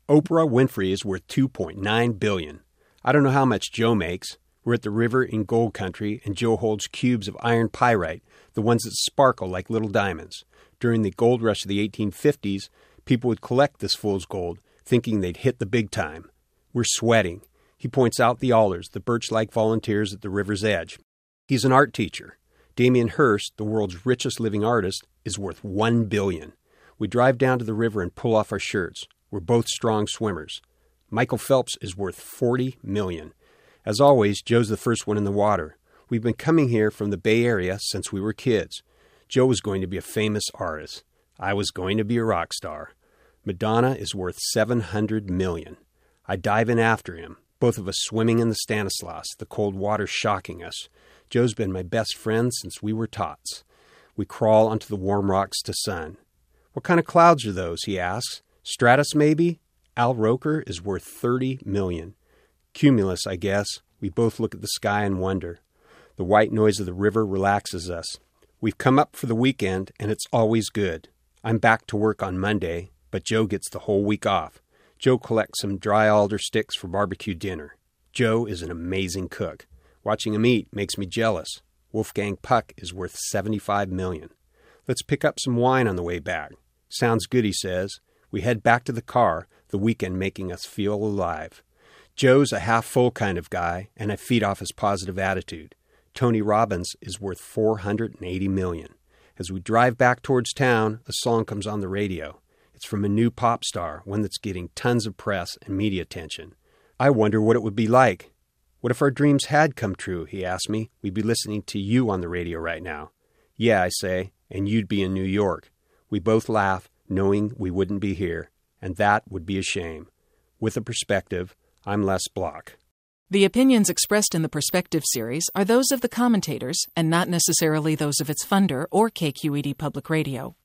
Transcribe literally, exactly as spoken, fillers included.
Oprah Winfrey is worth two point nine billion dollars. I don't know how much Joe makes. We're at the river in gold country, and Joe holds cubes of iron pyrite, the ones that sparkle like little diamonds. During the gold rush of the eighteen fifties, people would collect this fool's gold, thinking they'd hit the big time. We're sweating. He points out the alders, the birch-like volunteers at the river's edge. He's an art teacher. Damien Hirst, the world's richest living artist, is worth one billion dollars. We drive down to the river and pull off our shirts. We're both strong swimmers. Michael Phelps is worth forty million dollars. As always, Joe's the first one in the water. We've been coming here from the Bay Area since we were kids. Joe was going to be a famous artist. I was going to be a rock star. Madonna is worth seven hundred million dollars. I dive in after him, both of us swimming in the Stanislaus, the cold water shocking us. Joe's been my best friend since we were tots. We crawl onto the warm rocks to sun. What kind of clouds are those, he asks. Stratus, maybe? Al Roker is worth thirty million dollars. Cumulus, I guess. We both look at the sky and wonder. The white noise of the river relaxes us. We've come up for the weekend, and it's always good. I'm back to work on Monday, but Joe gets the whole week off. Joe collects some dry alder sticks for barbecue dinner. Joe is an amazing cook. Watching him eat makes me jealous. Wolfgang Puck is worth seventy-five million dollars. Let's pick up some wine on the way back. Sounds good, he says. We head back to the car, the weekend making us feel alive. Joe's a half-full kind of guy, and I feed off his positive attitude. Tony Robbins is worth four hundred eighty million dollars. As we drive back towards town, a song comes on the radio. It's from a new pop star, one that's getting tons of press and media attention. I wonder what it would be like. What if our dreams had come true, he asked me. We'd be listening to you on the radio right now. Yeah, I say, and you'd be in New York. We both laugh, knowing we wouldn't be here, and that would be a shame. With a perspective, I'm Les Block. The opinions expressed in the Perspective series are those of the commentators and not necessarily those of its funder or K Q E D Public Radio.